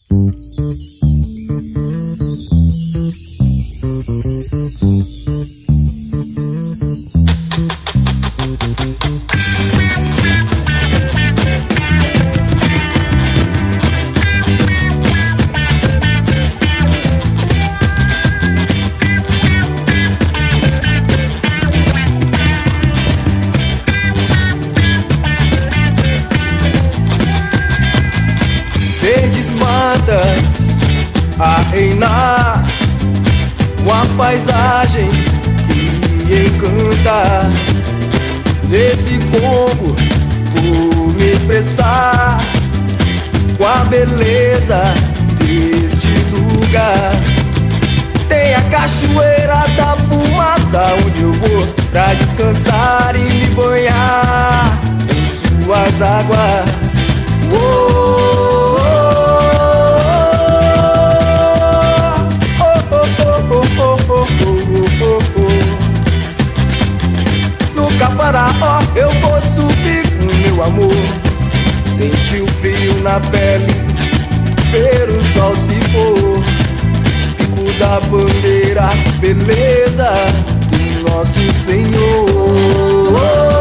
Verdes matas a reinar, uma paisagem que encanta. Nesse Congo vou me expressar com a beleza deste lugar. Tem a cachoeira da fumaça, onde eu vou pra descansar e me banhar em suas águas. No Caparaó eu vou subir com meu amor, sentir o frio na pele, ver o sol se pôr, pico da bandeira, beleza do nosso Senhor.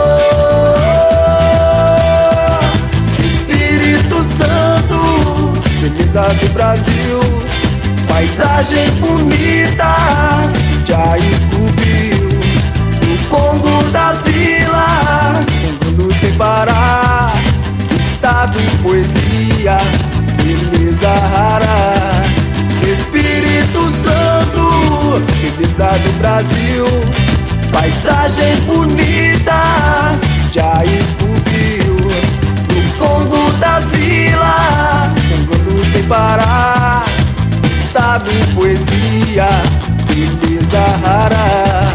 Espírito Santo, beleza do Brasil, paisagens bonitas já esculpiu. No Congo da Vila, cantando sem parar, estado, poesia, beleza rara. Espírito Santo, beleza do Brasil, paisagens bonitas já esculpiu. No Congo da Vila, cantando sem parar, estado, poesia, beleza rara.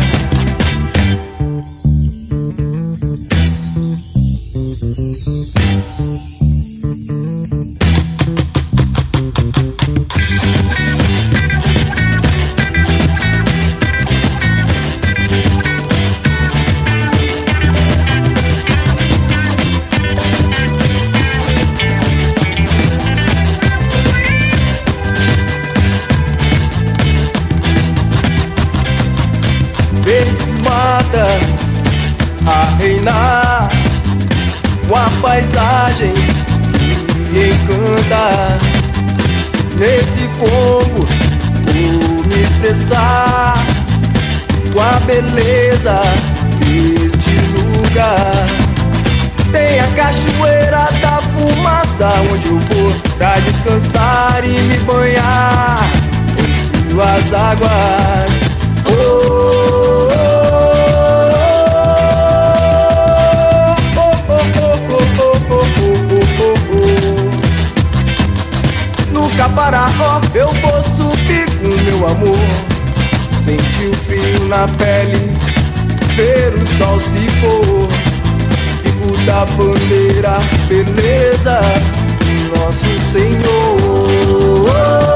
Verdes matas a reinar, uma paisagem que encanta. Nesse Congo vou me expressar com a beleza deste lugar. Tem a cachoeira da fumaça, onde eu vou pra descansar e me banhar em suas águas. No Caparaó eu vou subir com meu amor, sentir o frio na pele, ver o sol se pôr, pico da bandeira, beleza do nosso Senhor.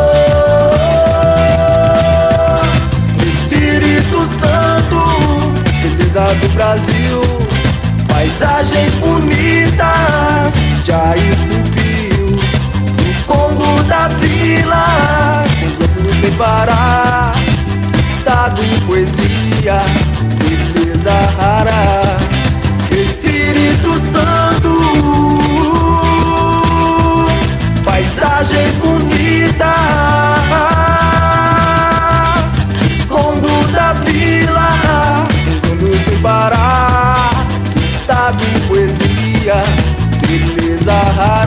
Espírito Santo, beleza do Brasil, paisagens bonitas já esculpiu. No Congo da Vila, cantando sem parar, estado, poesia, beleza rara. Espírito Santo, paisagens bonitas, Congo da Vila, cantando sem parar, estado, poesia, beleza rara.